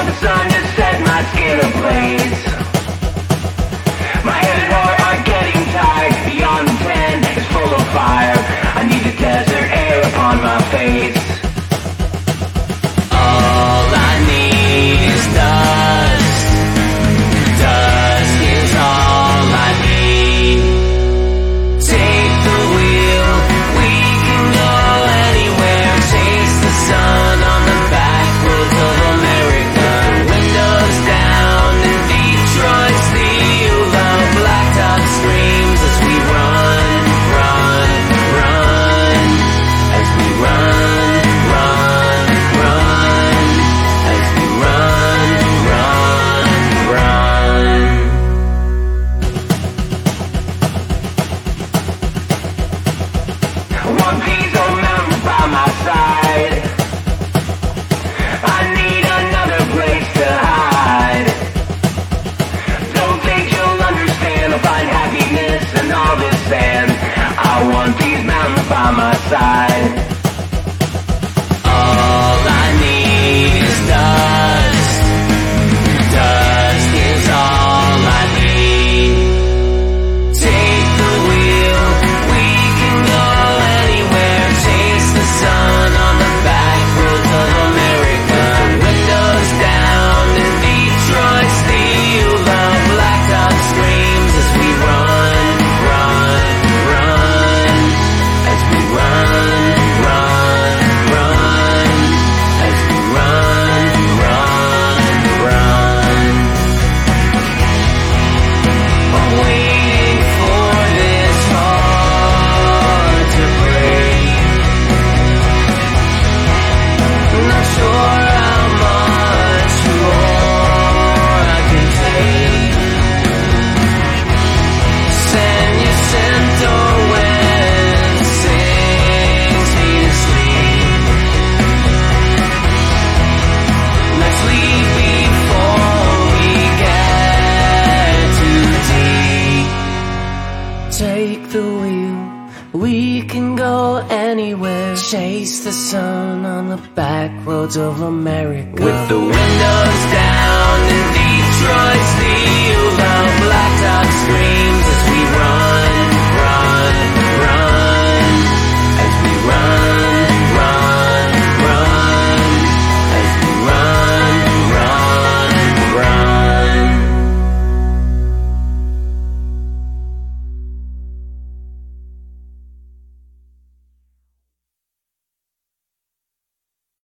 want the sun to set my skin ablaze. My head and heart are getting tired. Beyond 10 is full of fire. I need the desert air upon my face. All I need is dust. Dust is all I need. Take the wheel, we can go anywhere. Chase the sun on the back roads of America. Windows down in Detroit, steel, the blacktop screams as we run, run, run. As we run, run, run. As we run, run, run. One piece of mountain by my side. I need another place to hide. Don't think you'll understand. I'll find happiness in all this sand. I want these mountains by my side. All I need is dust. Dust is all I need. Take the wheel, we can go anywhere. Chase the sun on the back roads of America. Windows down in Detroit, steel, the blacktop screams as we run, run, run. As we run, run, run. As we run, run, run. I'm waiting for this heart to break. Not sure how much more I can take. San Jacinto wind sings me to sleep. Let's leave before we get too deep. Take the wheel, we can go anywhere. Chase the sun on the back roads of America. With the windows down in Detroit, steel, the blacktop screams